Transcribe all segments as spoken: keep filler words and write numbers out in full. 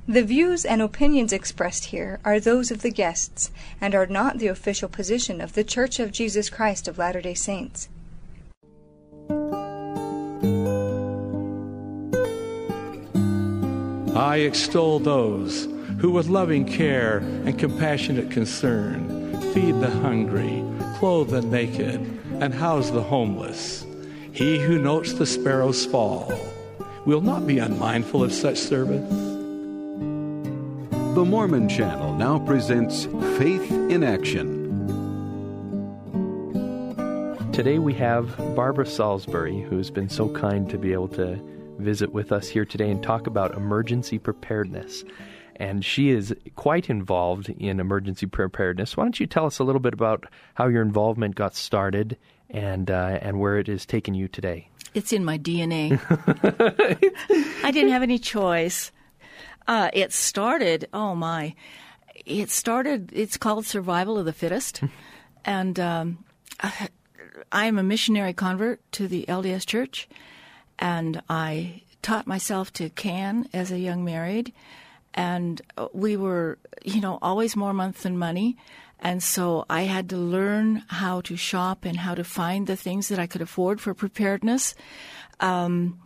The views and opinions expressed here are those of the guests, and are not the official position of The Church of Jesus Christ of Latter-day Saints. I extol those who with loving care and compassionate concern feed the hungry, clothe the naked, and house the homeless. He who notes the sparrow's fall will not be unmindful of such service. The Mormon Channel now presents Faith in Action. Today we have Barbara Salisbury, who's been so kind to be able to visit with us here today and talk about emergency preparedness. And she is quite involved in emergency preparedness. Why don't you tell us a little bit about how your involvement got started and uh, and where it has taken you today? It's in my D N A. I didn't have any choice. Uh, it started, oh my, it started, it's called Survival of the Fittest. And um, I am a missionary convert to the L D S Church, and I taught myself to can as a young married. And we were, you know, always more month than money. And so I had to learn how to shop and how to find the things that I could afford for preparedness. Um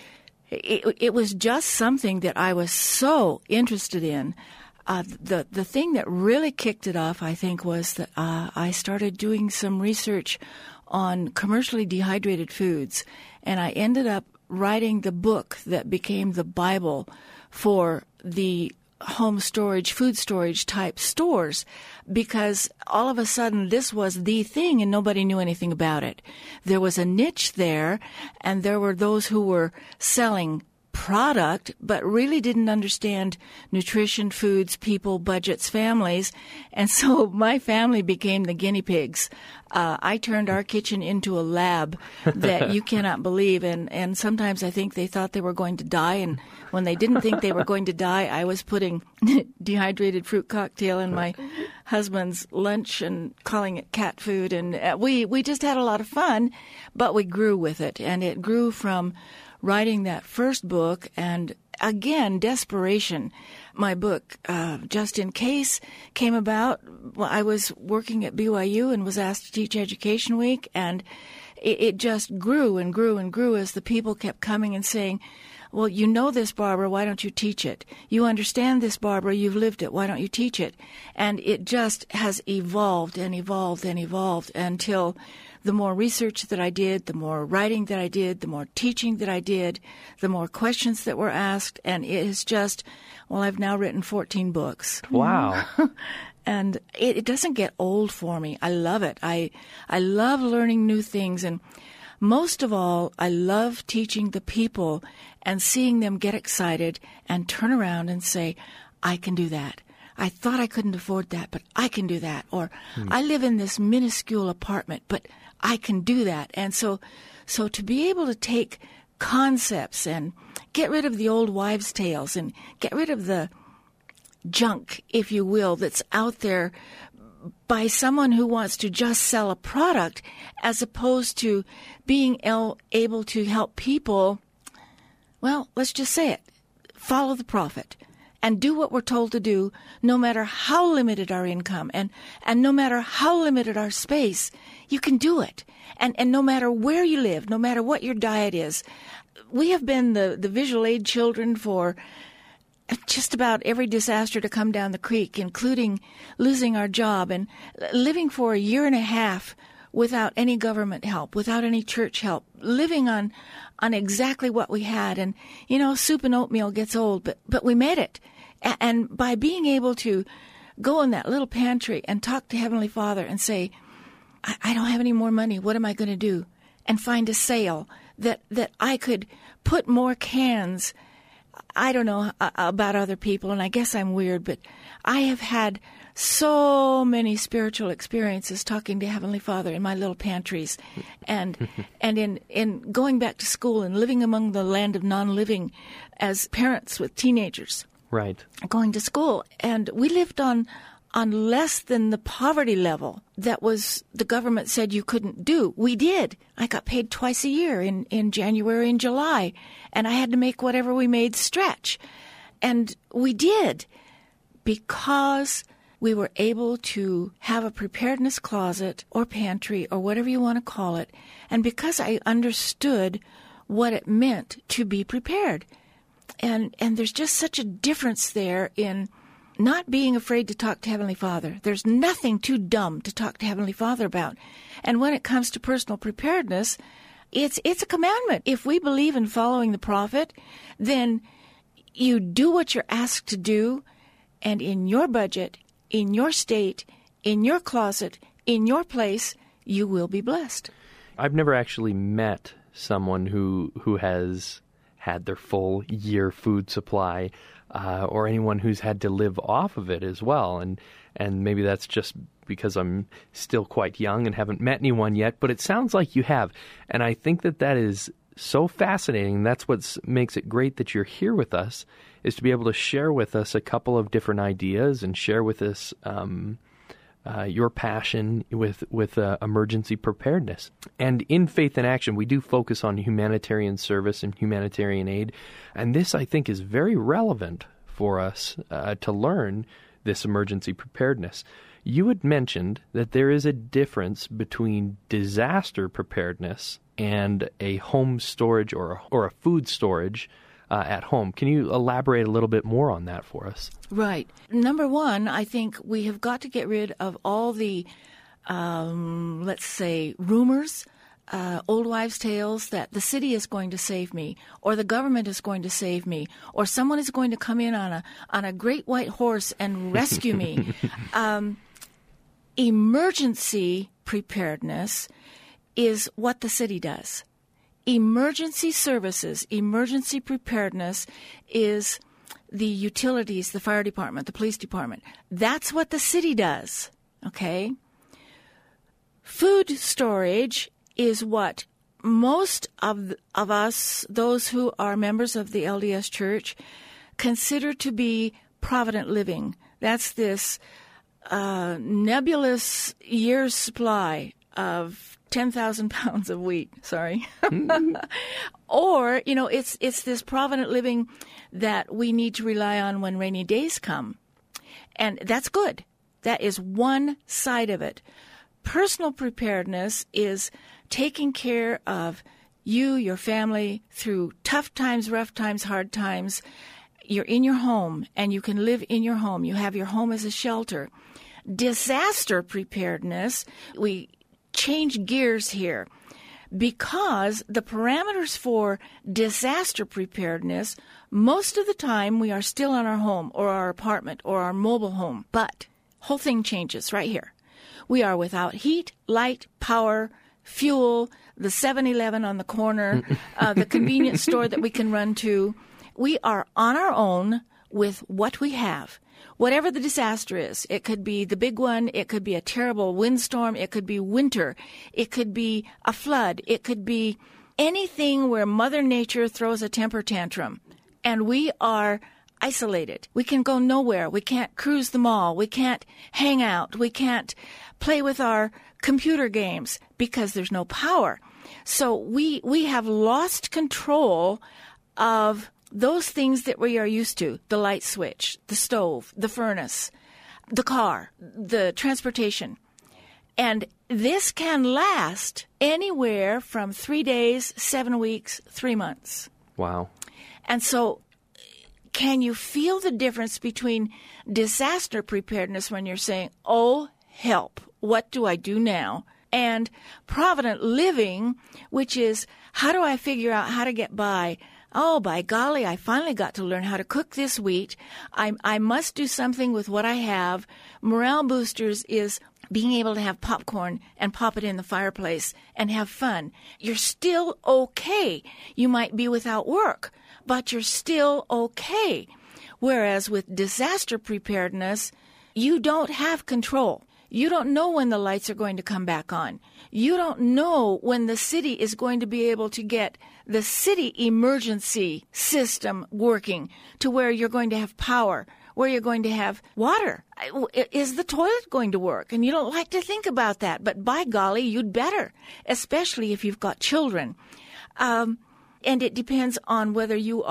It, it was just something that I was so interested in. Uh, the the thing that really kicked it off, I think, was that uh, I started doing some research on commercially dehydrated foods, and I ended up writing the book that became the Bible for the home storage, food storage type stores, because all of a sudden this was the thing and nobody knew anything about it. There was a niche there, and there were those who were selling product but really didn't understand nutrition, foods, people, budgets, families. And so my family became the guinea pigs. Uh, I turned our kitchen into a lab that you cannot believe. And, and sometimes I think they thought they were going to die. And when they didn't think they were going to die, I was putting dehydrated fruit cocktail in my husband's lunch and calling it cat food. And uh, we, we just had a lot of fun, but we grew with it. And it grew from writing that first book and, again, desperation. My book, uh, Just in Case, came about. Well, I was working at B Y U and was asked to teach Education Week, and it, it just grew and grew and grew as the people kept coming and saying, well, you know this, Barbara, why don't you teach it? You understand this, Barbara, you've lived it, why don't you teach it? And it just has evolved and evolved and evolved until the more research that I did, the more writing that I did, the more teaching that I did, the more questions that were asked, and it is just, well, I've now written fourteen books. Wow. And it, it doesn't get old for me. I love it. I I love learning new things, and most of all, I love teaching the people and seeing them get excited and turn around and say, I can do that. I thought I couldn't afford that, but I can do that. Or hmm. I live in this minuscule apartment, but I can do that. And so, so to be able to take concepts and get rid of the old wives' tales and get rid of the junk, if you will, that's out there by someone who wants to just sell a product, as opposed to being el- able to help people, well, let's just say it, follow the prophet and do what we're told to do, no matter how limited our income and, and no matter how limited our space, you can do it. And, and no matter where you live, no matter what your diet is. We have been the, the visual aid children for just about every disaster to come down the creek, including losing our job and living for a year and a half without any government help, without any church help, living on on exactly what we had. And, you know, soup and oatmeal gets old, but, but we made it. A- and by being able to go in that little pantry and talk to Heavenly Father and say, I, I don't have any more money, what am I going to do? And find a sale that, that I could put more cans. I don't know uh, about other people, and I guess I'm weird, but I have had so many spiritual experiences talking to Heavenly Father in my little pantries, and and in, in going back to school and living among the land of non-living as parents with teenagers. Right. Going to school. And we lived on on less than the poverty level that was the government said you couldn't do. We did. I got paid twice a year in, in January and July, and I had to make whatever we made stretch. And we did, because we were able to have a preparedness closet or pantry or whatever you want to call it, and because I understood what it meant to be prepared. And and there's just such a difference there in not being afraid to talk to Heavenly Father. There's nothing too dumb to talk to Heavenly Father about. And when it comes to personal preparedness, it's it's a commandment. If we believe in following the prophet, then you do what you're asked to do, and in your budget, in your state, in your closet, in your place, you will be blessed. I've never actually met someone who who has had their full year food supply, uh, or anyone who's had to live off of it as well. And and maybe that's just because I'm still quite young and haven't met anyone yet, but it sounds like you have. And I think that that is so fascinating. That's what makes it great that you're here with us, is to be able to share with us a couple of different ideas and share with us um, uh, your passion with with uh, emergency preparedness. And in Faith in Action, we do focus on humanitarian service and humanitarian aid. And this, I think, is very relevant for us uh, to learn this emergency preparedness. You had mentioned that there is a difference between disaster preparedness and a home storage or a, or a food storage uh, at home. Can you elaborate a little bit more on that for us? Right. Number one, I think we have got to get rid of all the, um, let's say, rumors, uh, old wives' tales that the city is going to save me, or the government is going to save me, or someone is going to come in on a on a great white horse and rescue me. um, emergency preparedness is what the city does. Emergency services, emergency preparedness is the utilities, the fire department, the police department. That's what the city does, okay? Food storage is what most of of us, those who are members of the L D S Church, consider to be provident living. That's this uh, nebulous year's supply of ten thousand pounds of wheat, sorry. Or, you know, it's it's this provident living that we need to rely on when rainy days come. And that's good. That is one side of it. Personal preparedness is taking care of you, your family, through tough times, rough times, hard times. You're in your home, and you can live in your home. You have your home as a shelter. Disaster preparedness, we change gears here, because the parameters for disaster preparedness, most of the time we are still in our home or our apartment or our mobile home. But whole thing changes right here. We are without heat, light, power, fuel, the seven eleven on the corner, uh, the convenience store that we can run to. We are on our own with what we have. Whatever the disaster is, it could be the big one, it could be a terrible windstorm, it could be winter, it could be a flood, it could be anything where Mother Nature throws a temper tantrum. And we are isolated. We can go nowhere. We can't cruise the mall. We can't hang out. We can't play with our computer games because there's no power. So we we have lost control of those things that we are used to: the light switch, the stove, the furnace, the car, the transportation. And this can last anywhere from three days, seven weeks, three months. Wow. And so can you feel the difference between disaster preparedness when you're saying, oh, help, what do I do now? And provident living, which is, how do I figure out how to get by? Oh, by golly, I finally got to learn how to cook this wheat. I, I must do something with what I have. Morale boosters is being able to have popcorn and pop it in the fireplace and have fun. You're still okay. You might be without work, but you're still okay. Whereas with disaster preparedness, you don't have control. You don't know when the lights are going to come back on. You don't know when the city is going to be able to get the city emergency system working to where you're going to have power, where you're going to have water. Is the toilet going to work? And you don't like to think about that, but by golly, you'd better, especially if you've got children. Um, and it depends on whether you are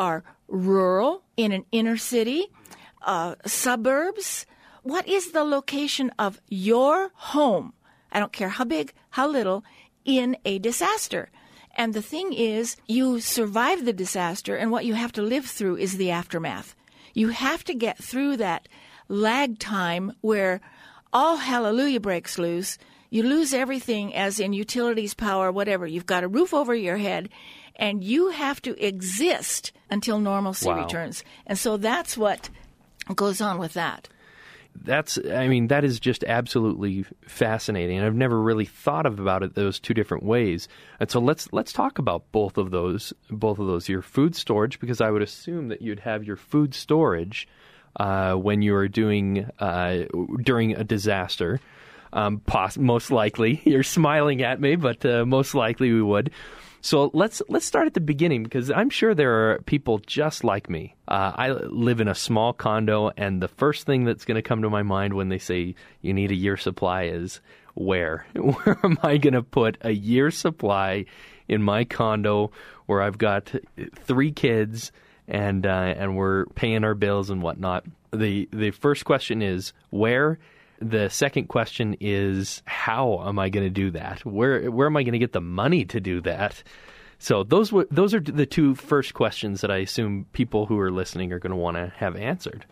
rural, in an inner city, uh, suburbs? What is the location of your home? I don't care how big, how little, in a disaster. And the thing is, you survive the disaster, and what you have to live through is the aftermath. You have to get through that lag time where all hallelujah breaks loose. You lose everything, as in utilities, power, whatever. You've got a roof over your head, and you have to exist until normalcy Wow. returns. And so that's what goes on with that. That's, I mean, that is just absolutely fascinating. I've never really thought of about it those two different ways. And so let's let's talk about both of those, both of those. Your food storage, because I would assume that you'd have your food storage uh, when you are doing uh, during a disaster. Um, poss- most likely, you're smiling at me, but uh, most likely we would. So let's let's start at the beginning, because I'm sure there are people just like me. Uh, I live in a small condo, and the first thing that's going to come to my mind when they say you need a year's supply is where? Where am I going to put a year's supply in my condo where I've got three kids and uh, and we're paying our bills and whatnot? The the first question is where? The second question is, how am I going to do that? Where where am I going to get the money to do that? So those w- those are the two first questions that I assume people who are listening are going to want to have answered.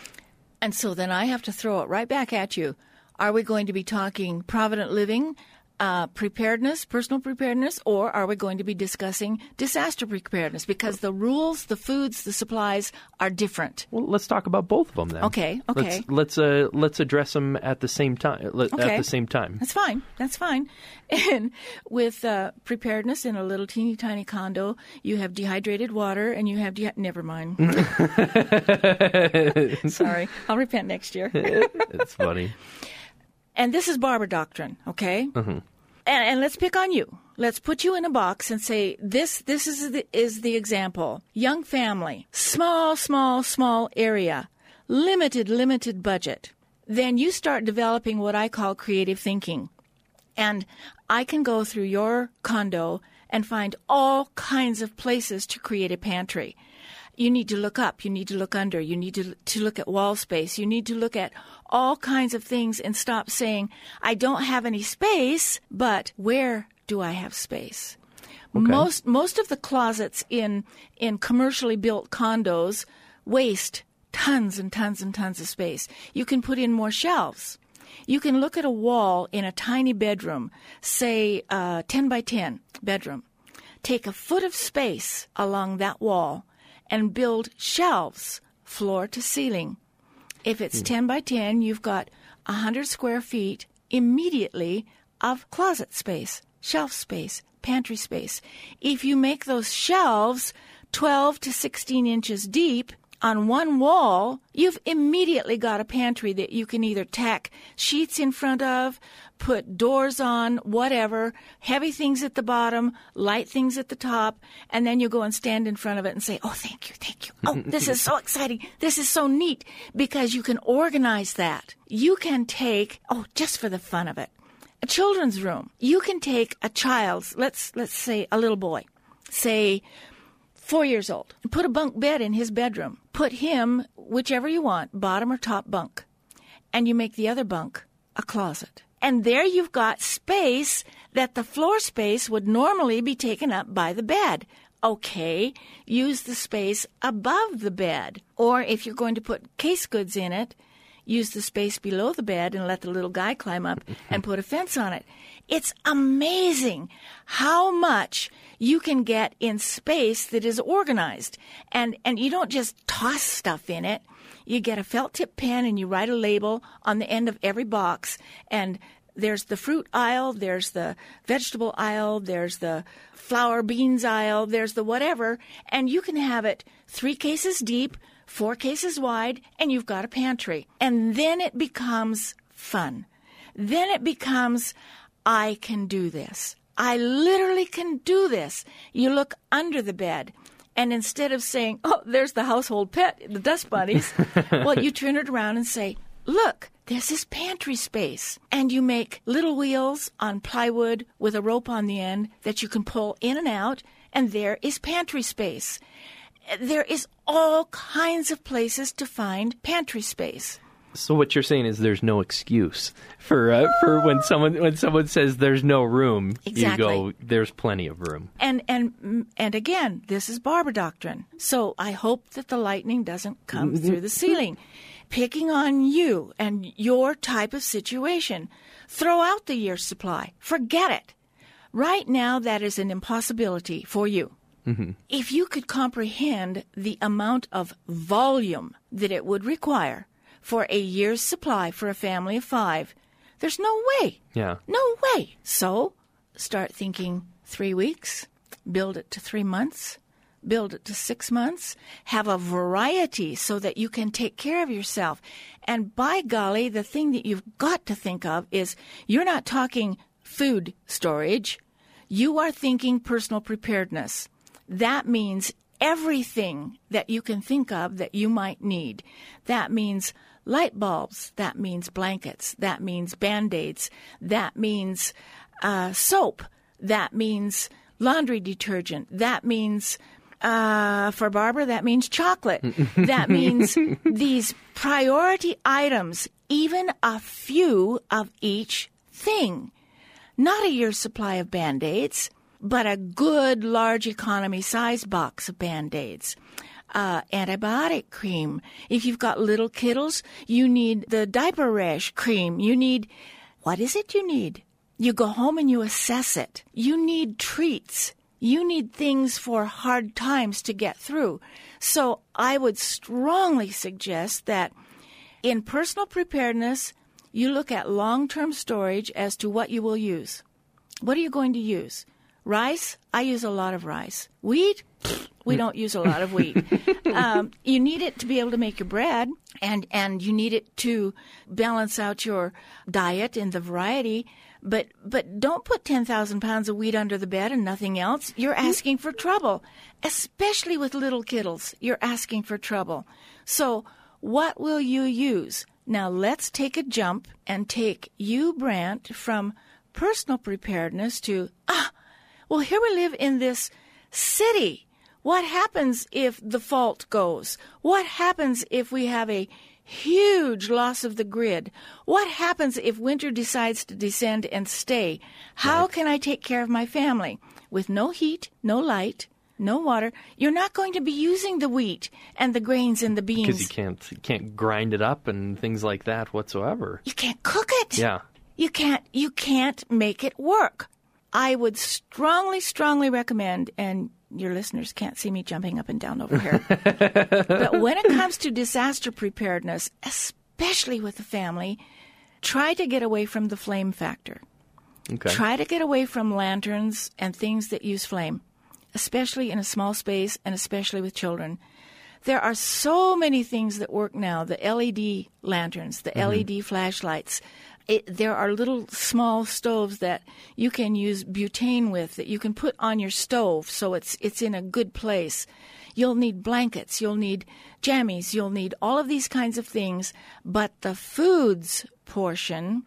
And so then I have to throw it right back at you. Are we going to be talking provident living, uh, preparedness, personal preparedness, or are we going to be discussing disaster preparedness? Because the rules, the foods, the supplies are different. Well, let's talk about both of them then. Okay, okay. Let's let's, uh, let's address them at the same time. At Okay. the same time. That's fine. That's fine. And with uh, preparedness in a little teeny tiny condo, you have dehydrated water and you have de- never mind. Sorry, I'll repent next year. It's funny. And this is Barber doctrine, okay? Mm-hmm. And, and let's pick on you. Let's put you in a box and say, this this is the, is the example. Young family, small, small, small area, limited, limited budget. Then you start developing what I call creative thinking. And I can go through your condo and find all kinds of places to create a pantry. You need to look up. You need to look under. You need to to look at wall space. You need to look at all kinds of things and stop saying, I don't have any space, but where do I have space? Okay. Most most of the closets in in commercially built condos waste tons and tons and tons of space. You can put in more shelves. You can look at a wall in a tiny bedroom, say uh, ten by ten bedroom. Take a foot of space along that wall and build shelves, floor to ceiling. If it's mm. ten by ten, you've got one hundred square feet immediately of closet space, shelf space, pantry space. If you make those shelves twelve to sixteen inches deep on one wall, you've immediately got a pantry that you can either tack sheets in front of, put doors on, whatever, heavy things at the bottom, light things at the top, and then you go and stand in front of it and say, oh, thank you, thank you. Oh, this is so exciting. This is so neat, because you can organize that. You can take, oh, just for the fun of it, a children's room. You can take a child's, let's let's say a little boy, say four years old, and put a bunk bed in his bedroom. Put him, whichever you want, bottom or top bunk, and you make the other bunk a closet. And there you've got space that the floor space would normally be taken up by the bed. Okay, use the space above the bed. Or if you're going to put case goods in it, use the space below the bed and let the little guy climb up and put a fence on it. It's amazing how much you can get in space that is organized. And, and you don't just toss stuff in it. You get a felt tip pen and you write a label on the end of every box. And there's the fruit aisle, there's the vegetable aisle, there's the flour beans aisle, there's the whatever. And you can have it three cases deep, four cases wide, and you've got a pantry. And then it becomes fun. Then it becomes, I can do this. I literally can do this. You look under the bed, and instead of saying, oh, there's the household pet, the dust bunnies, well, you turn it around and say, look, this is pantry space. And you make little wheels on plywood with a rope on the end that you can pull in and out, and there is pantry space. there is all kinds of places to find pantry space. So what you're saying is there's no excuse for uh, for when someone when someone says there's no room, Exactly. you go, there's plenty of room. And and and again, this is Barbara doctrine. So I hope that the lightning doesn't come through the ceiling. Picking on you and your type of situation. Throw out the year's supply. Forget it. Right now, that is an impossibility for you. Mm-hmm. If you could comprehend the amount of volume that it would require for a year's supply for a family of five, there's no way. Yeah. No way. So start thinking three weeks, build it to three months, build it to six months, have a variety so that you can take care of yourself. And by golly, the thing that you've got to think of is you're not talking food storage. You are thinking personal preparedness. That means everything that you can think of that you might need. That means light bulbs. That means blankets. That means Band-Aids. That means uh, soap. That means laundry detergent. That means, uh, for Barbara, that means chocolate. That means these priority items, even a few of each thing. Not a year's supply of Band-Aids, but a good large economy size box of Band-Aids. Uh, antibiotic cream. If you've got little kiddles, you need the diaper rash cream. You need, what is it you need? You go home and you assess it. You need treats. You need things for hard times to get through. So I would strongly suggest that in personal preparedness, you look at long-term storage as to what you will use. What are you going to use? Rice? I use a lot of rice. Wheat? We don't use a lot of wheat. Um, you need it to be able to make your bread, and, and you need it to balance out your diet in the variety. But but don't put ten thousand pounds of wheat under the bed and nothing else. You're asking for trouble, especially with little kiddles. You're asking for trouble. So what will you use? Now let's take a jump and take you, Brant, from personal preparedness to, ah, well, here we live in this city. What happens if the fault goes? What happens if we have a huge loss of the grid? What happens if winter decides to descend and stay? How right. can I take care of my family? With no heat, no light, no water, you're not going to be using the wheat and the grains and the beans. Because you can't, you can't grind it up and things like that whatsoever. You can't cook it. Yeah. You can't, you can't make it work. I would strongly, strongly recommend, and your listeners can't see me jumping up and down over here, but when it comes to disaster preparedness, especially with the family, try to get away from the flame factor. Okay. Try to get away from lanterns and things that use flame, especially in a small space and especially with children. There are so many things that work now, the L E D lanterns, the mm-hmm. L E D flashlights. It, there are little small stoves that you can use butane with that you can put on your stove so it's it's in a good place. You'll need blankets, you'll need jammies, you'll need all of these kinds of things, but the foods portion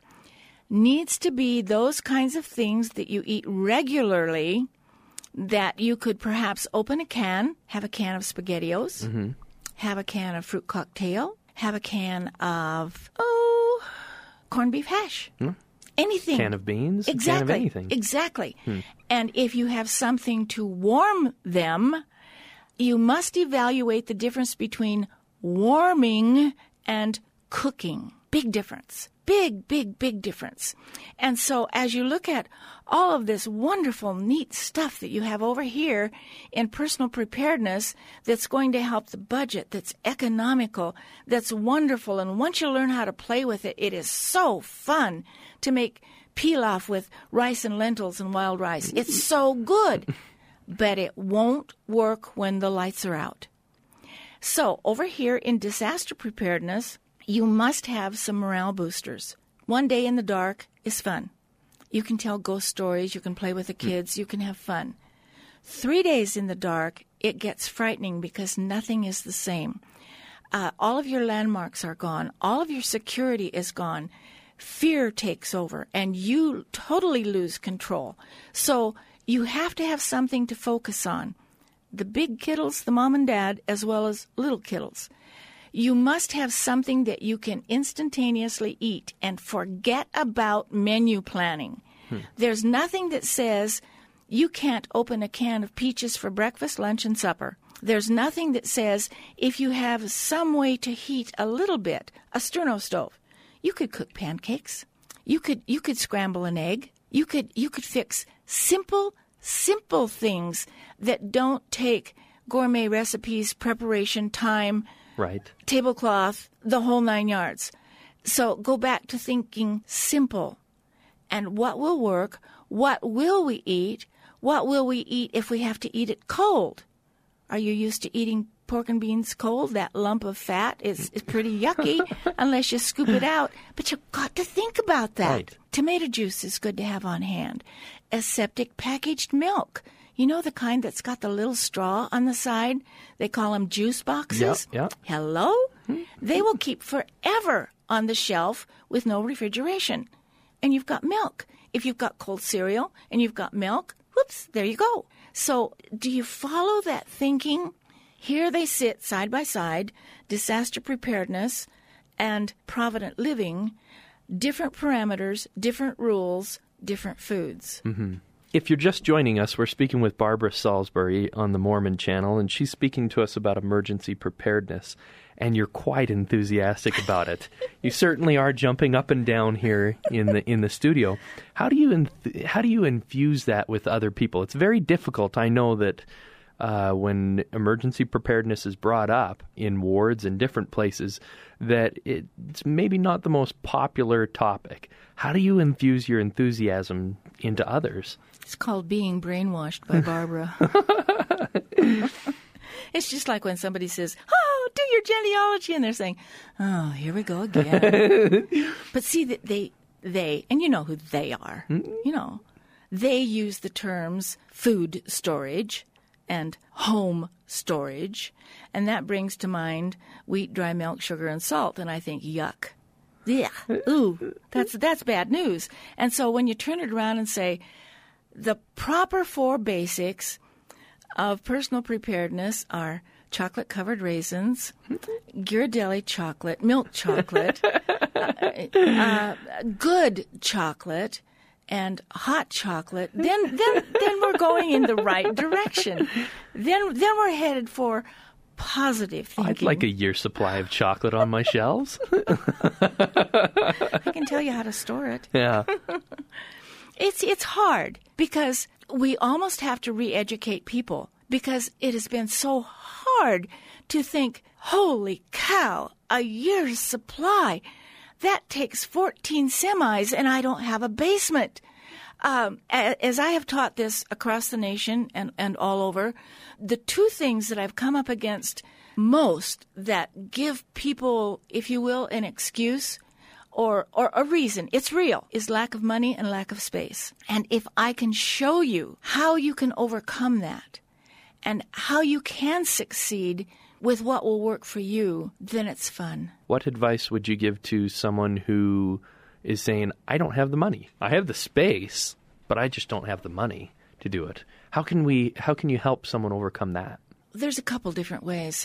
needs to be those kinds of things that you eat regularly, that you could perhaps open a can, have a can of SpaghettiOs, mm-hmm. have a can of fruit cocktail, have a can of, oh... corned beef hash. Hmm. Anything. Can of beans? Exactly. Can of anything. Exactly. Hmm. And if you have something to warm them, you must evaluate the difference between warming and cooking. Big difference. Big, big, big difference. And so as you look at all of this wonderful, neat stuff that you have over here in personal preparedness that's going to help the budget, that's economical, that's wonderful, and once you learn how to play with it, it is so fun to make pilaf with rice and lentils and wild rice. It's so good, but it won't work when the lights are out. So over here in disaster preparedness, you must have some morale boosters. One day in the dark is fun. You can tell ghost stories. You can play with the kids. You can have fun. Three days in the dark, it gets frightening because nothing is the same. Uh, all of your landmarks are gone. All of your security is gone. Fear takes over, and you totally lose control. So you have to have something to focus on. the big kittles, the mom and dad, as well as little kittles. You must have something that you can instantaneously eat and forget about menu planning. Hmm. There's nothing that says you can't open a can of peaches for breakfast, lunch, and supper. There's nothing that says if you have some way to heat a little bit, a sterno stove, you could cook pancakes. You could you could scramble an egg. You could you could fix simple, simple things that don't take gourmet recipes, preparation, time, right, tablecloth, the whole nine yards. So go back to thinking simple. And what will work? What will we eat? What will we eat if we have to eat it cold? Are you used to eating pork and beans cold? That lump of fat is, is pretty yucky unless you scoop it out. But you've got to think about that. Right. Tomato juice is good to have on hand. Aseptic packaged milk. You know the kind that's got the little straw on the side? They call them juice boxes. Yep, yep. Hello? They will keep forever on the shelf with no refrigeration. And you've got milk. If you've got cold cereal and you've got milk, whoops, there you go. So do you follow that thinking? Here they sit side by side, disaster preparedness and provident living, different parameters, different rules, different foods. Mm-hmm. If you're just joining us, we're speaking with Barbara Salisbury on the Mormon Channel, and she's speaking to us about emergency preparedness, and you're quite enthusiastic about it. You certainly are jumping up and down here in the in the studio. How do you enth- how do you infuse that with other people? It's very difficult. I know that uh, when emergency preparedness is brought up in wards and different places, that it's maybe not the most popular topic. How do you infuse your enthusiasm into others? It's called being brainwashed by Barbara. It's just like when somebody says, oh, do your genealogy, and they're saying, oh, here we go again. But see, that they, they, and you know who they are, mm-hmm. you know, they use the terms food storage and home storage, and that brings to mind wheat, dry milk, sugar, and salt, and I think, yuck. Yeah, ooh, that's that's bad news. And so when you turn it around and say, the proper four basics of personal preparedness are chocolate-covered raisins, Ghirardelli chocolate, milk chocolate, uh, uh, good chocolate, and hot chocolate. Then, then, then we're going in the right direction. Then, then we're headed for positive thinking. I'd like a year's supply of chocolate on my shelves. I can tell you how to store it. Yeah. It's it's hard because we almost have to re-educate people because it has been so hard to think, holy cow, a year's supply. That takes fourteen semis and I don't have a basement. Um, as I have taught this across the nation and, and all over, the two things that I've come up against most that give people, if you will, an excuse or, or a reason, it's real, is lack of money and lack of space. And if I can show you how you can overcome that and how you can succeed with what will work for you, then it's fun. What advice would you give to someone who is saying, I don't have the money. I have the space, but I just don't have the money to do it. How can we? How can you help someone overcome that? There's a couple different ways.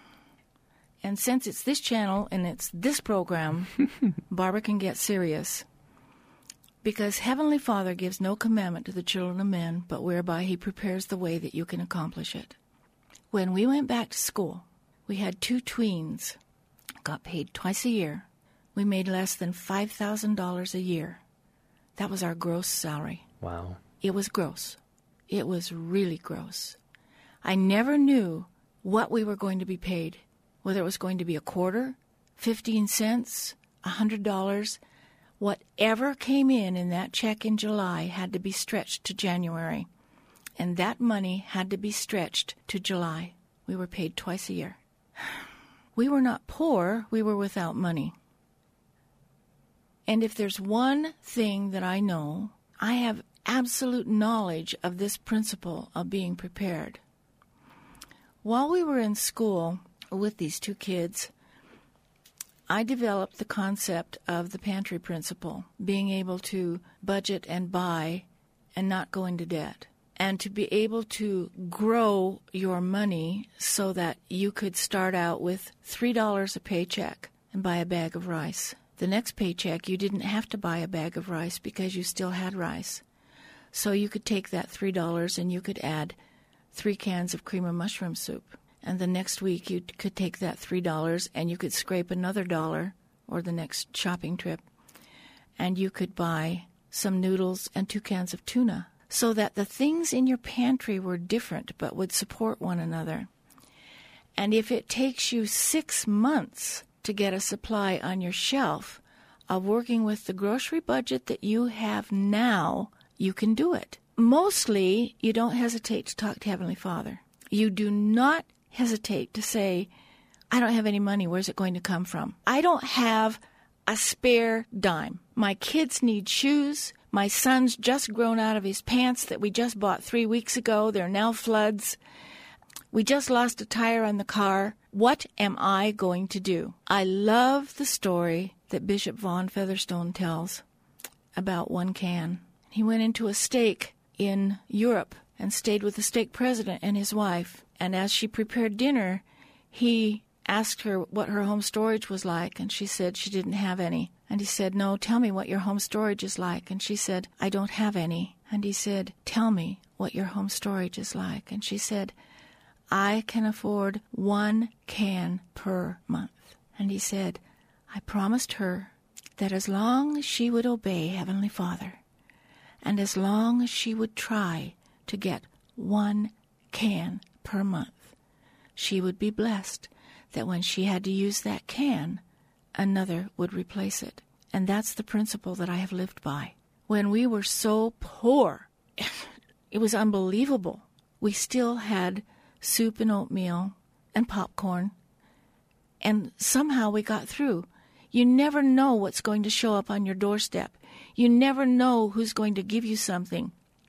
And since it's this channel and it's this program, Barbara can get serious. Because Heavenly Father gives no commandment to the children of men, but whereby he prepares the way that you can accomplish it. When we went back to school, we had two tweens, got paid twice a year. We made less than five thousand dollars a year. That was our gross salary. Wow. It was gross. It was really gross. I never knew what we were going to be paid, whether it was going to be a quarter, fifteen cents, a hundred dollars. Whatever came in in that check in July had to be stretched to January. And that money had to be stretched to July. We were paid twice a year. We were not poor. We were without money. And if there's one thing that I know, I have absolute knowledge of this principle of being prepared. While we were in school with these two kids, I developed the concept of the pantry principle, being able to budget and buy and not go into debt. and to be able to grow your money so that you could start out with three dollars a paycheck and buy a bag of rice. The next paycheck, you didn't have to buy a bag of rice because you still had rice. So you could take that three dollars and you could add three cans of cream of mushroom soup. And the next week you could take that three dollars and you could scrape another dollar, or the next shopping trip, and you could buy some noodles and two cans of tuna, so that the things in your pantry were different but would support one another. And if it takes you six months to get a supply on your shelf of working with the grocery budget that you have now, you can do it. Mostly, you don't hesitate to talk to Heavenly Father. You do not hesitate to say, I don't have any money. Where's it going to come from? I don't have a spare dime. My kids need shoes. My son's just grown out of his pants that we just bought three weeks ago. They're now floods. We just lost a tire on the car. What am I going to do? I love the story that Bishop Vaughn Featherstone tells about one can. He went into a stake in Europe and stayed with the stake president and his wife. And as she prepared dinner, he asked her what her home storage was like, and she said she didn't have any. And he said, no, tell me what your home storage is like. And she said, I don't have any. And he said, tell me what your home storage is like. And she said, I can afford one can per month. And he said, I promised her that as long as she would obey Heavenly Father, and as long as she would try to get one can per month, she would be blessed, that when she had to use that can, another would replace it. And that's the principle that I have lived by. When we were so poor, it was unbelievable. We still had soup and oatmeal and popcorn, and somehow we got through. You never know what's going to show up on your doorstep. You never know who's going to give you something.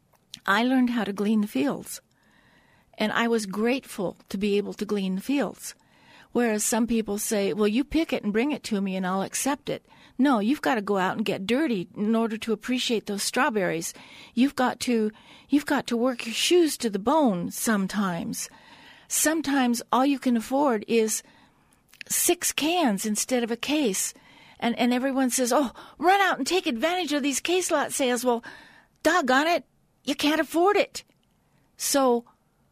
I learned how to glean the fields, and I was grateful to be able to glean the fields. Whereas some people say, well, you pick it and bring it to me and I'll accept it. No, you've got to go out and get dirty in order to appreciate those strawberries. You've got to, you've got to work your shoes to the bone sometimes. Sometimes all you can afford is six cans instead of a case. And, and everyone says, oh, run out and take advantage of these case lot sales. Well, doggone it, you can't afford it. So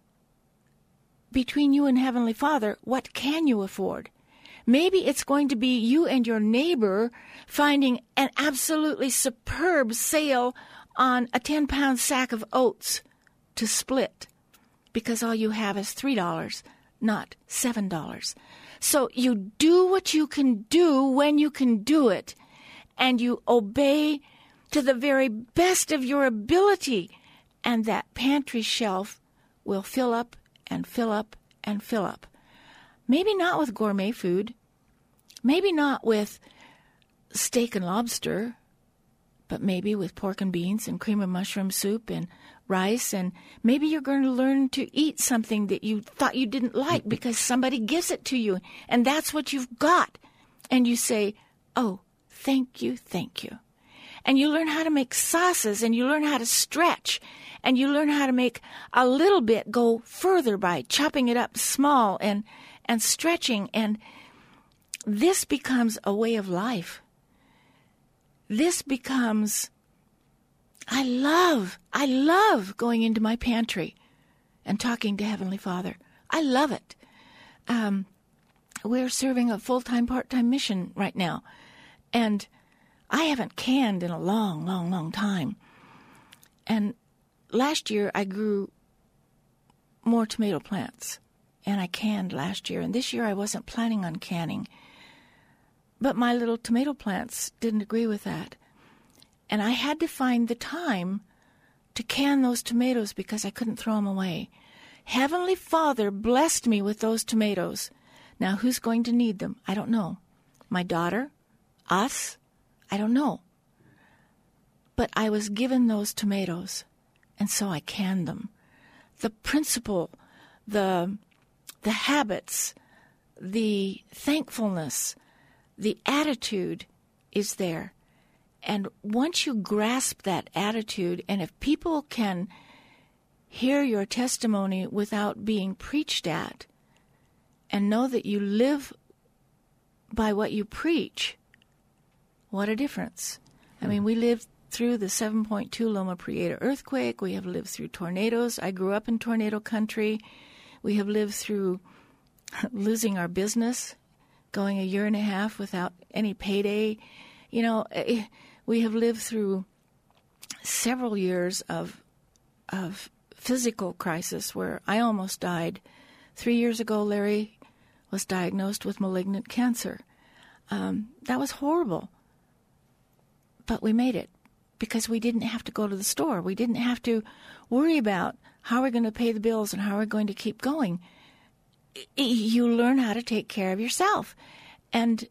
between you and Heavenly Father, what can you afford? Maybe it's going to be you and your neighbor finding an absolutely superb sale on a ten-pound sack of oats to split, because all you have is three dollars, not seven dollars. So you do what you can do when you can do it, and you obey to the very best of your ability, and that pantry shelf will fill up and fill up and fill up. Maybe not with gourmet food, maybe not with steak and lobster, but maybe with pork and beans and cream of mushroom soup and rice, and maybe you're going to learn to eat something that you thought you didn't like because somebody gives it to you, and that's what you've got. And you say, oh, thank you, thank you. And you learn how to make sauces, and you learn how to stretch, and you learn how to make a little bit go further by chopping it up small and, and stretching, and this becomes a way of life. This becomes, I love, I love going into my pantry and talking to Heavenly Father. I love it. Um, we're serving a full-time, part-time mission right now, and I haven't canned in a long, long, long time. And last year I grew more tomato plants, and I canned last year. And this year I wasn't planning on canning. But my little tomato plants didn't agree with that. And I had to find the time to can those tomatoes because I couldn't throw them away. Heavenly Father blessed me with those tomatoes. Now, who's going to need them? I don't know. My daughter? Us? I don't know. But I was given those tomatoes, and so I canned them. The principle, the, the habits, the thankfulness, the attitude is there. And once you grasp that attitude, and if people can hear your testimony without being preached at and know that you live by what you preach, what a difference. I mean, we lived through the seven point two Loma Prieta earthquake. We have lived through tornadoes. I grew up in tornado country. We have lived through losing our business, going a year and a half without any payday. You know, we have lived through several years of of physical crisis where I almost died. Three years ago, Larry was diagnosed with malignant cancer. Um, that was horrible. But we made it because we didn't have to go to the store. We didn't have to worry about how we're going to pay the bills and how we're going to keep going. You learn how to take care of yourself. And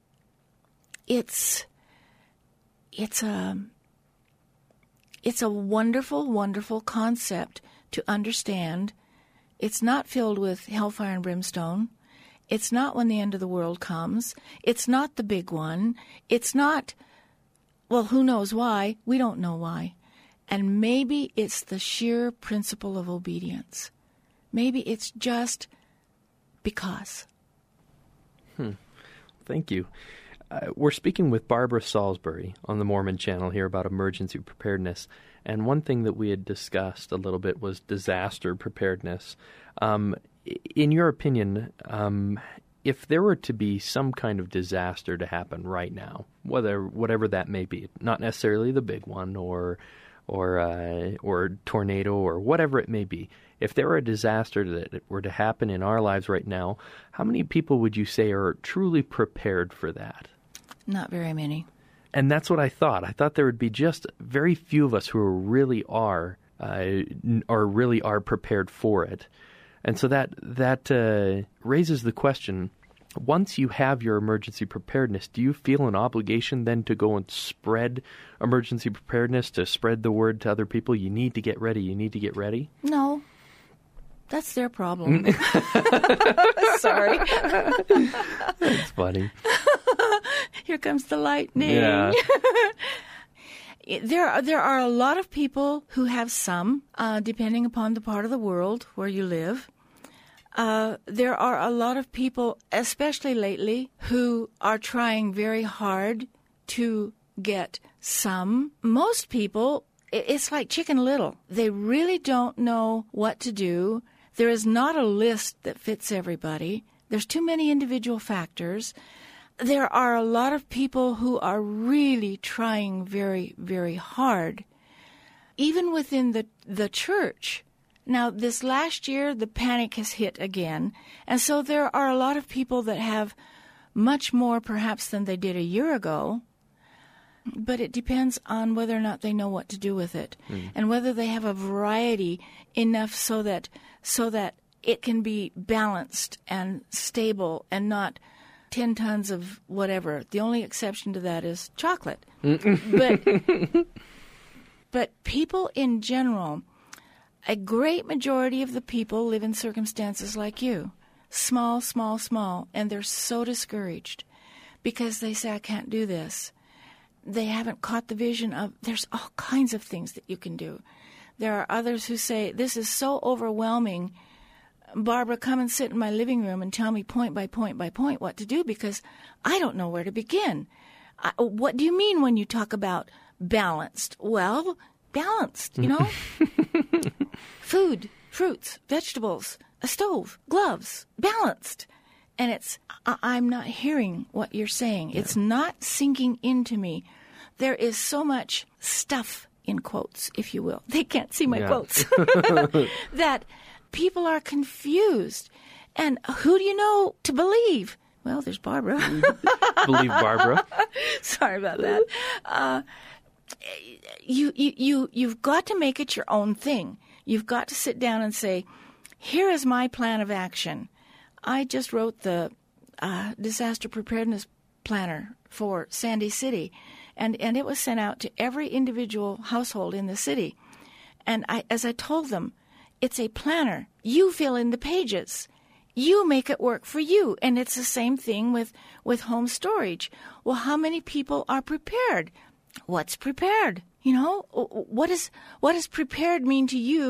it's it's a, it's a wonderful, wonderful concept to understand. It's not filled with hellfire and brimstone. It's not when the end of the world comes. It's not the big one. It's not, well, who knows why? We don't know why. And maybe it's the sheer principle of obedience. Maybe it's just because. Hmm. Thank you. Uh, we're speaking with Barbara Salisbury on the Mormon Channel here about emergency preparedness. And one thing that we had discussed a little bit was disaster preparedness. Um, in your opinion, um, if there were to be some kind of disaster to happen right now, whether whatever that may be, not necessarily the big one or or uh, or tornado or whatever it may be, if there were a disaster that were to happen in our lives right now, how many people would you say are truly prepared for that? Not very many. And that's what I thought. I thought there would be just very few of us who really are, uh, or really are prepared for it. And so that that uh, raises the question, once you have your emergency preparedness, do you feel an obligation then to go and spread emergency preparedness, to spread the word to other people? You need to get ready, you need to get ready? No. That's their problem. Sorry. That's funny. Here comes the lightning. Yeah. There are, there are a lot of people who have some, uh, depending upon the part of the world where you live. Uh, there are a lot of people, especially lately, who are trying very hard to get some. Most people, it's like Chicken Little. They really don't know what to do. There is not a list that fits everybody. There's too many individual factors. There are a lot of people who are really trying very, very hard, even within the, the church. Now, this last year, the panic has hit again, and so there are a lot of people that have much more perhaps than they did a year ago, but it depends on whether or not they know what to do with it, mm. and whether they have a variety enough so that so that it can be balanced and stable and not ten tons of whatever. The only exception to that is chocolate. but but people in general, a great majority of the people live in circumstances like you. Small, small, small, and they're so discouraged because they say, I can't do this. They haven't caught the vision of there's all kinds of things that you can do. There are others who say, this is so overwhelming. Barbara, come and sit in my living room and tell me point by point by point what to do because I don't know where to begin. I, what do you mean when you talk about balanced? Well, balanced, you know? Food, fruits, vegetables, a stove, gloves, balanced. And it's, I- I'm not hearing what you're saying. Yeah. It's not sinking into me. There is so much stuff, in quotes, if you will. They can't see my yeah. quotes. That people are confused. And who do you know to believe? Well, there's Barbara. Believe Barbara. Sorry about that. Uh, you, you, you, you've got to make it your own thing. You've got to sit down and say, here is my plan of action. I just wrote the uh, disaster preparedness planner for Sandy City, and, and it was sent out to every individual household in the city. And I, as I told them, it's a planner. You fill in the pages. You make it work for you. And it's the same thing with, with home storage. Well, how many people are prepared? What's prepared? You know, what is what does prepared mean to you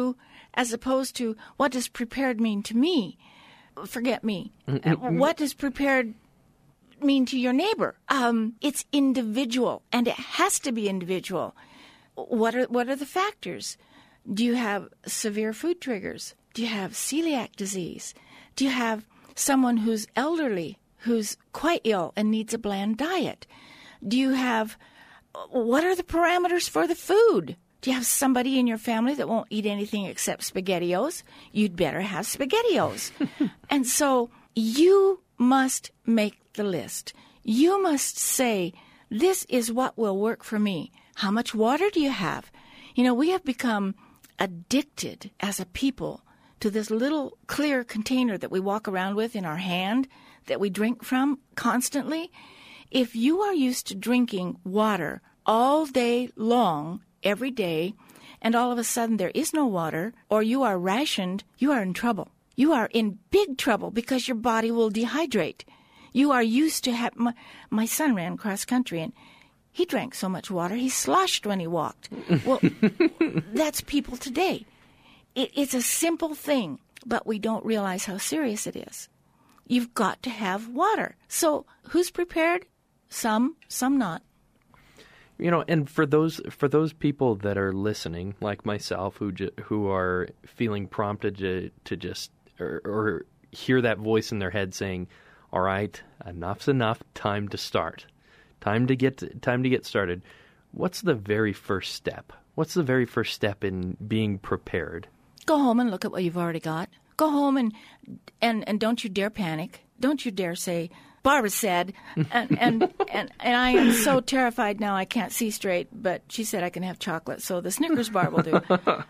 as opposed to what does prepared mean to me? Forget me. What does prepared mean to your neighbor? Um, it's individual, and it has to be individual. What are what are the factors? Do you have severe food triggers? Do you have celiac disease? Do you have someone who's elderly, who's quite ill and needs a bland diet? Do you have, what are the parameters for the food? Do you have somebody in your family that won't eat anything except SpaghettiOs? You'd better have SpaghettiOs. And so you must make the list. You must say, this is what will work for me. How much water do you have? You know, we have become addicted as a people to this little clear container that we walk around with in our hand that we drink from constantly. If you are used to drinking water all day long, every day, and all of a sudden there is no water, or you are rationed, you are in trouble. You are in big trouble because your body will dehydrate. You are used to have, my, my son ran cross country and he drank so much water, he sloshed when he walked. Well, that's people today. It, it's a simple thing, but we don't realize how serious it is. You've got to have water. So who's prepared? Some, some not. You know, and for those for those people that are listening, like myself, who ju- who are feeling prompted to to just or, or hear that voice in their head saying, "All right, enough's enough. Time to start. Time to get time to get started." What's the very first step? What's the very first step in being prepared? Go home and look at what you've already got. Go home and and, and don't you dare panic. Don't you dare say, Barbara said, and, and, and, and I am so terrified now I can't see straight, but she said I can have chocolate, so the Snickers bar will do.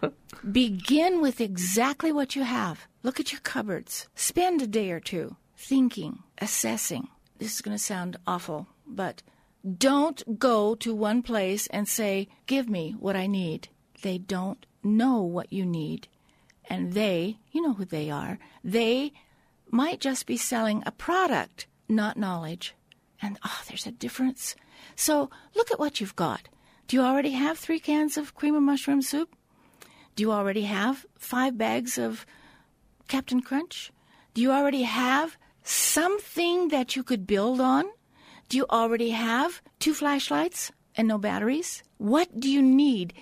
Begin with exactly what you have. Look at your cupboards. Spend a day or two thinking, assessing. This is going to sound awful, but don't go to one place and say, give me what I need. They don't know what you need. And they, you know who they are, they might just be selling a product, not knowledge. And, oh, there's a difference. So look at what you've got. Do you already have three cans of cream of mushroom soup? Do you already have five bags of Captain Crunch? Do you already have something that you could build on? Do you already have two flashlights and no batteries? What do you need?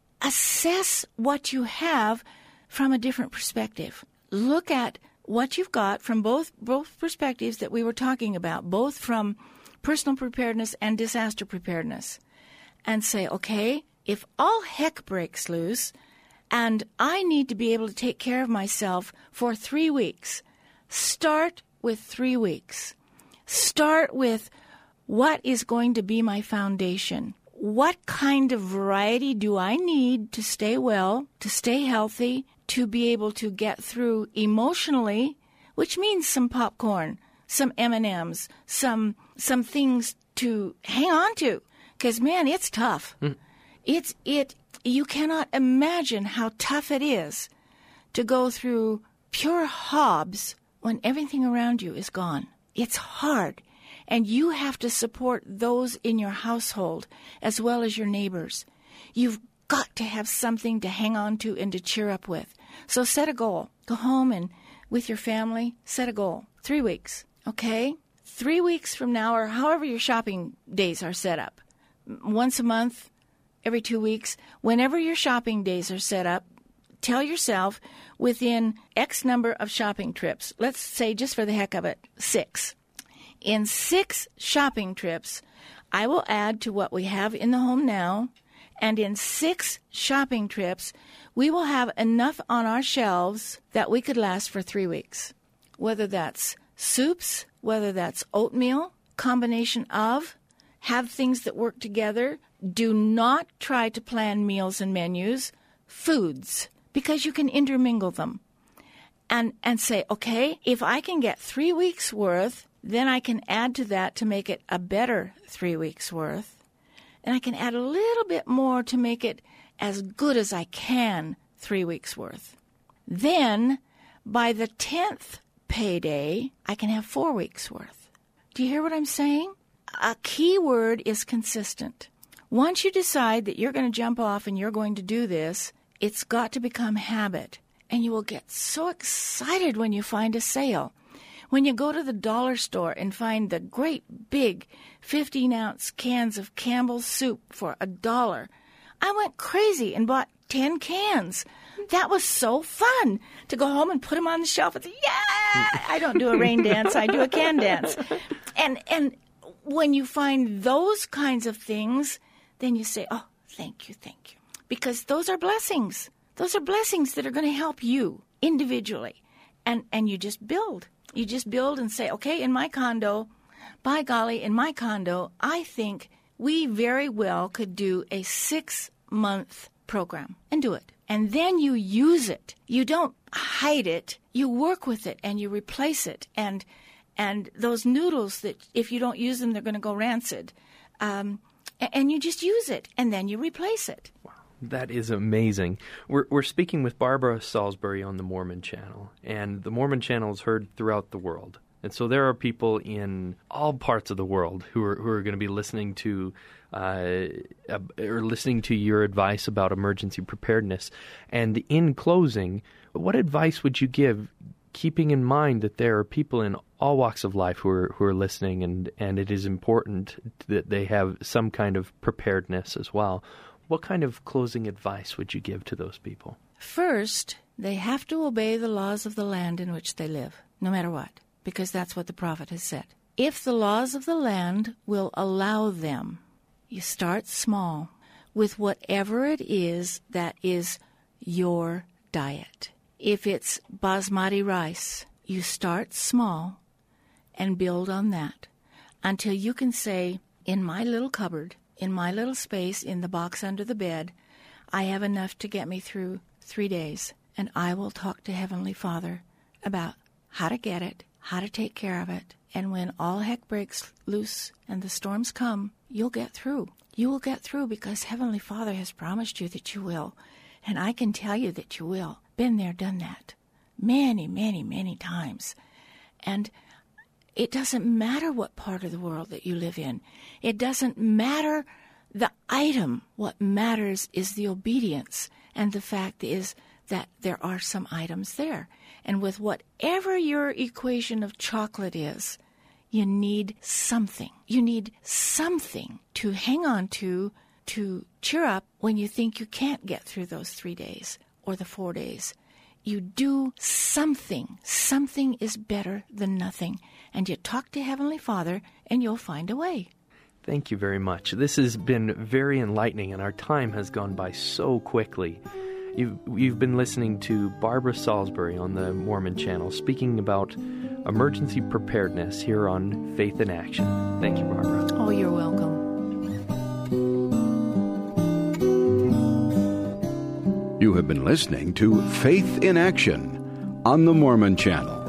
Assess what you have from a different perspective. Look at what you've got from both both perspectives that we were talking about, both from personal preparedness and disaster preparedness, and say, okay, if all heck breaks loose and I need to be able to take care of myself for three weeks, start with three weeks. Start with what is going to be my foundation. What kind of variety do I need to stay well, to stay healthy, to be able to get through emotionally, which means some popcorn, some M and M's, some some things to hang on to, because man, it's tough. Mm. It's it. You cannot imagine how tough it is to go through pure Hobbs when everything around you is gone. It's hard, and you have to support those in your household as well as your neighbors. You've got to have something to hang on to and to cheer up with. So set a goal. Go home and with your family, set a goal. Three weeks, okay? Three weeks from now, or however your shopping days are set up, once a month, every two weeks, whenever your shopping days are set up, tell yourself within X number of shopping trips, let's say just for the heck of it, six. In six shopping trips, I will add to what we have in the home now, and in six shopping trips, we will have enough on our shelves that we could last for three weeks. Whether that's soups, whether that's oatmeal, combination of, have things that work together. Do not try to plan meals and menus, foods, because you can intermingle them. And and say, okay, if I can get three weeks' worth, then I can add to that to make it a better three weeks' worth. And I can add a little bit more to make it as good as I can three weeks' worth. Then, by the tenth payday, I can have four weeks' worth. Do you hear what I'm saying? A key word is consistent. Once you decide that you're going to jump off and you're going to do this, it's got to become habit. and you will get so excited when you find a sale. When you go to the dollar store and find the great big fifteen-ounce cans of Campbell's soup for a dollar, I went crazy and bought ten cans. That was so fun to go home and put them on the shelf and say, yeah! I don't do a rain dance, I do a can dance. And and when you find those kinds of things, then you say, oh, thank you, thank you. Because those are blessings. Those are blessings that are going to help you individually. And and you just build. You just build and say, okay, in my condo, by golly, in my condo, I think we very well could do a six-month program and do it. And then you use it. You don't hide it. You work with it and you replace it. And and those noodles that if you don't use them, they're going to go rancid. Um, and you just use it and then you replace it. Wow. That is amazing. We're we're speaking with Barbara Salisbury on the Mormon Channel, and the Mormon Channel is heard throughout the world. And so there are people in all parts of the world who are who are going to be listening to uh, uh, or listening to your advice about emergency preparedness. And in closing, what advice would you give, keeping in mind that there are people in all walks of life who are who are listening, and, and it is important that they have some kind of preparedness as well? What kind of closing advice would you give to those people? First, they have to obey the laws of the land in which they live, no matter what, because that's what the prophet has said. If the laws of the land will allow them, you start small with whatever it is that is your diet. If it's basmati rice, you start small and build on that until you can say, in my little cupboard, in my little space, in the box under the bed, I have enough to get me through three days, and I will talk to Heavenly Father about how to get it, how to take care of it, and when all heck breaks loose and the storms come, you'll get through. You will get through because Heavenly Father has promised you that you will, and I can tell you that you will. Been there, done that, many, many, many times. And it doesn't matter what part of the world that you live in. It doesn't matter the item. What matters is the obedience, and the fact is that there are some items there. And with whatever your equation of chocolate is, you need something. You need something to hang on to, to cheer up when you think you can't get through those three days or the four days. You do something. Something is better than nothing. And you talk to Heavenly Father, and you'll find a way. Thank you very much. This has been very enlightening, and our time has gone by so quickly. You've, you've been listening to Barbara Salisbury on the Mormon Channel speaking about emergency preparedness here on Faith in Action. Thank you, Barbara. Oh, you're welcome. You have been listening to Faith in Action on the Mormon Channel.